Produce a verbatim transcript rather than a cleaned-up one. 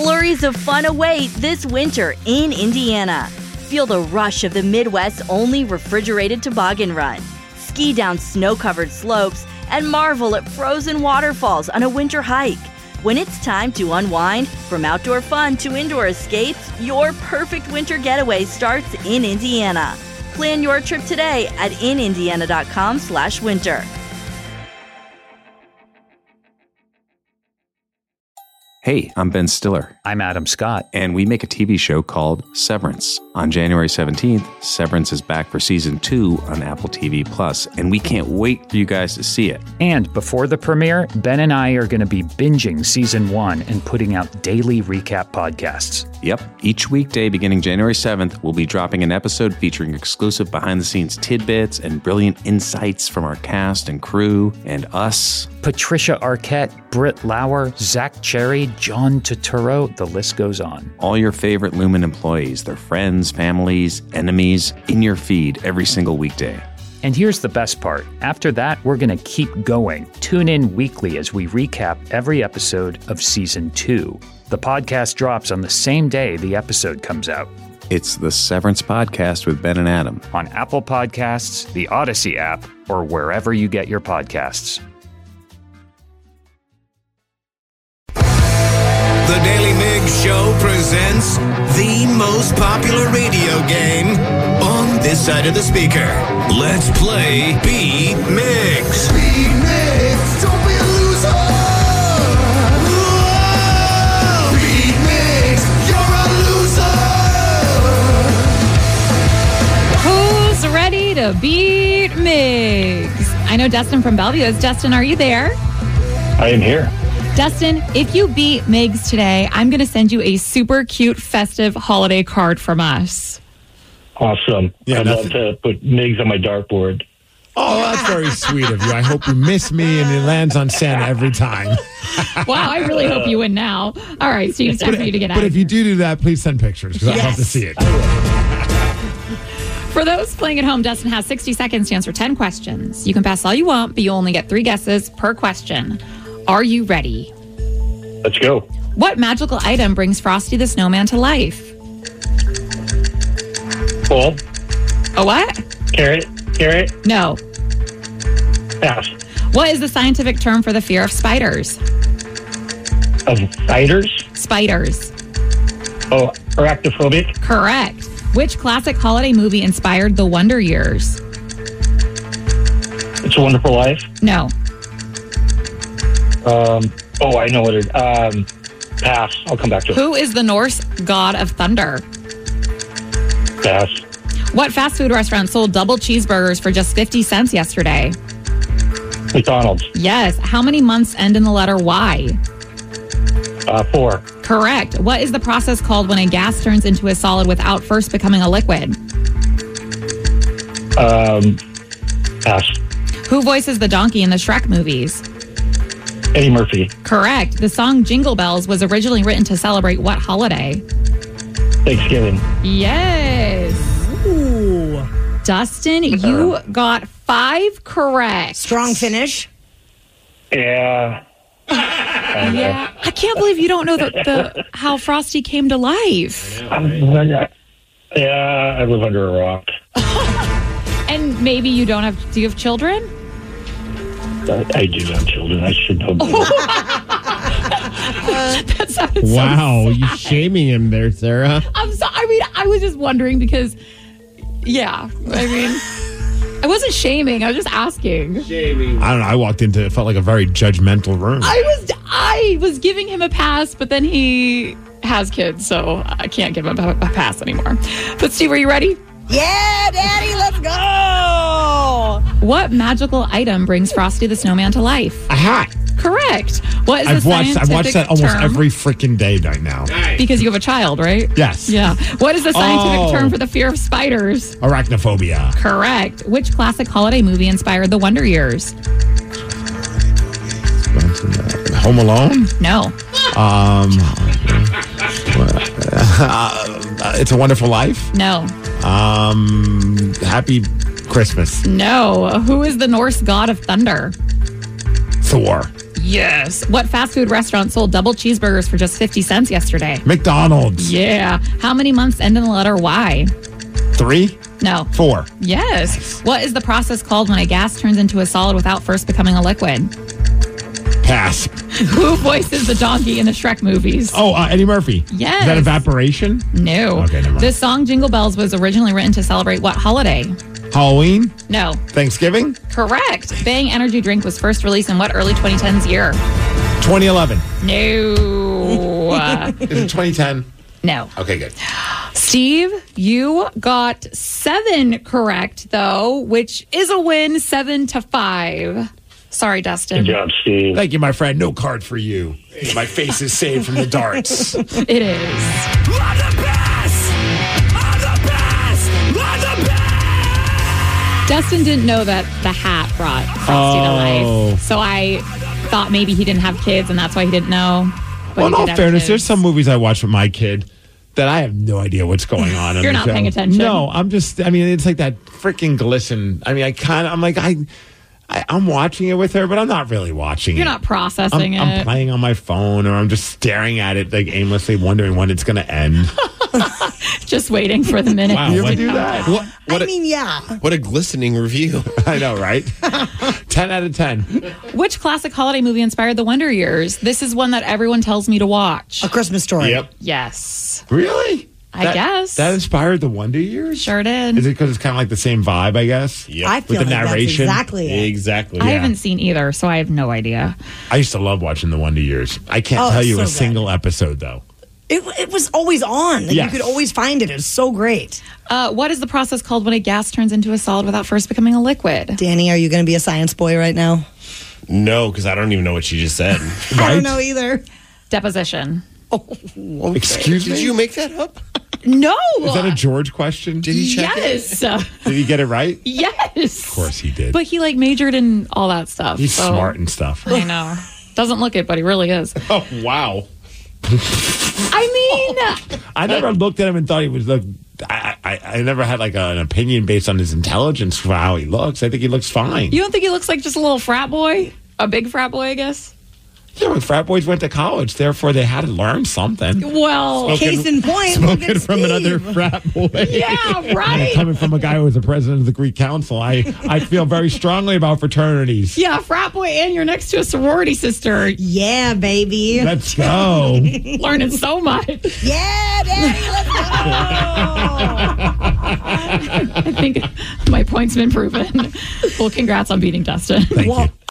Flurries of fun await this winter in Indiana. Feel the rush of the Midwest's only refrigerated toboggan run. Ski down snow-covered slopes and marvel at frozen waterfalls on a winter hike. When it's time to unwind, from outdoor fun to indoor escapes, your perfect winter getaway starts in Indiana. Plan your trip today at in indiana dot com slash winter. Hey, I'm Ben Stiller. I'm Adam Scott. And we make a T V show called Severance. On January seventeenth, Severance is back for season two on Apple T V Plus, and we can't wait for you guys to see it. And before the premiere, Ben and I are going to be binging season one and putting out daily recap podcasts. Yep. Each weekday beginning January seventh, we'll be dropping an episode featuring exclusive behind-the-scenes tidbits and brilliant insights from our cast and crew and us. Patricia Arquette, Britt Lauer, Zach Cherry, John Turturro, the list goes on. All your favorite Lumen employees, their friends, families, enemies, in your feed every single weekday. And here's the best part. After that, we're going to keep going. Tune in weekly as we recap every episode of season two. The podcast drops on the same day the episode comes out. It's the Severance Podcast with Ben and Adam. On Apple Podcasts, the Odyssey app, or wherever you get your podcasts. The Daily Migs Show presents the most popular radio game on this side of the speaker. Let's play Beat Migs. Beat Migs, don't be a loser. Whoa! Beat Migs, you're a loser. Who's ready to beat Migs? I know Dustin from Bellevue is. Dustin, are you there? I am here. Dustin, if you beat Migs today, I'm going to send you a super cute festive holiday card from us. Awesome. Yeah, I'd nothing. love to put Migs on my dartboard. Oh, that's very sweet of you. I hope you miss me and it lands on Santa every time. Wow, I really hope you win now. All right, Steve, it's time for you to get out But of if you do do that, please send pictures because I'd love to see it. For those playing at home, Dustin has sixty seconds to answer ten questions. You can pass all you want, but you only get three guesses per question. Are you ready? Let's go. What magical item brings Frosty the Snowman to life? Ball. A what? Carrot. Carrot. No. Pass. What is the scientific term for the fear of spiders? Of spiders. Spiders. Oh, arachnophobic. Correct. Which classic holiday movie inspired the Wonder Years? It's a Wonderful Life. No. Um. Oh, I know what it is. Um, pass. I'll come back to it. Who is the Norse god of thunder? Pass. What fast food restaurant sold double cheeseburgers for just fifty cents yesterday? McDonald's. Yes. How many months end in the letter Y? Uh, four. Correct. What is the process called when a gas turns into a solid without first becoming a liquid? Um, pass. Who voices the donkey in the Shrek movies? Eddie Murphy. Correct. The song Jingle Bells was originally written to celebrate what holiday? Thanksgiving. Yes. Ooh. Dustin, you got five correct. Strong finish. Yeah. Yeah. I can't believe you don't know the, the how Frosty came to life. Yeah, I live under a rock. And maybe you don't have, do you have children? I do have children. I should know better. That sounded so Wow, sad. you shaming him there, Sarah. I'm sorry. I mean, I was just wondering because, yeah, I mean, I wasn't shaming. I was just asking. I don't know. I walked into it, felt like a very judgmental room. I was, I was giving him a pass, but then he has kids, so I can't give him a, a pass anymore. But Steve, are you ready? Yeah, Daddy, let's go. What magical item brings Frosty the Snowman to life? A hat. Correct. What is I've the watched. I've watched that almost term? every freaking day right now. Because you have a child, right? Yes. Yeah. What is the scientific Oh. term for the fear of spiders? Arachnophobia. Correct. Which classic holiday movie inspired the Wonder Years? Home Alone. No. Um, uh, It's a Wonderful Life. No. Um, Happy Christmas. No. Who is the Norse god of thunder? Thor. Yes. What fast food restaurant sold double cheeseburgers for just fifty cents yesterday? McDonald's. Yeah. How many months end in the letter Y? Three? No. Four. Yes. What is the process called when a gas turns into a solid without first becoming a liquid? Pass. Who voices the donkey in the Shrek movies? Oh, uh, Eddie Murphy. Yes. Is that evaporation? No. Okay, never mind. The song Jingle Bells was originally written to celebrate what holiday? Halloween? No. Thanksgiving? Correct. Bang Energy drink was first released in what early twenty tens year? twenty eleven. No. Uh, Is it twenty ten? no. Okay, good. Steve, you got seven correct, though, which is a win, seven to five. Sorry, Dustin. Good job, Steve. Thank you, my friend. No card for you. My face is saved from the darts. It is. We're the best! We're the best! We're the best! Dustin didn't know that the hat brought Frosty to Oh. life. So I thought maybe he didn't have kids, and that's why he didn't know. But Well, in he all did have fairness, kids. there's some movies I watch with my kid that I have no idea what's going on. in You're the not show. paying attention. No, I'm just, I mean, it's like that freaking glisten. I mean, I kind of, I'm like, I, I, I'm watching it with her, but I'm not really watching You're it. not processing I'm, it. I'm playing on my phone, or I'm just staring at it, like aimlessly wondering when it's going to end. Just waiting for the minute. Wow, to you ever come. do that? What, what, I a, mean, yeah. what a glistening review. I know, right? ten out of ten. Which classic holiday movie inspired the Wonder Years? This is one that everyone tells me to watch. A Christmas Story. Yes. Really? I That- guess. That inspired the Wonder Years? Sure did. Is it because it's kind of like the same vibe, I guess? Yep. I feel With the like narration? that's exactly it. Exactly. I Yeah. haven't seen either, so I have no idea. I used to love watching the Wonder Years. I can't Oh, tell it's you so a good. single episode, though. It, it was always on. Like, Yes. You could always find it. It was so great. Uh, what is the process called when a gas turns into a solid without first becoming a liquid? Danny, are you going to be a science boy right now? No, because I don't even know what she just said. I Right? don't know either. Deposition. Excuse Did me? you make that up? No. Is that a George question? Did he check it? Yes. Uh, Did he get it right? yes. Of course he did. But he like majored in all that stuff. He's so- smart and stuff. I know. Doesn't look it, but he really is. Oh, wow. I mean, I never looked at him and thought he was look. I, I, I never had like a, an opinion based on his intelligence for how he looks. I think he looks fine. you don't think he looks like just a little frat boy? A big frat boy, I guess? Yeah, when frat boys went to college, therefore they had to learn something. Well, Case in point. look Spoken at from Steve. another frat boy. yeah, right? Coming from a guy who was the president of the Greek Council, I, I feel very strongly about fraternities. Yeah, frat boy, and you're next to a sorority sister. Yeah, baby. Let's go. Learning so much. Yeah, Daddy, let's go. I think my point's been proven. Well, congrats on beating Dustin. Thank Well, you.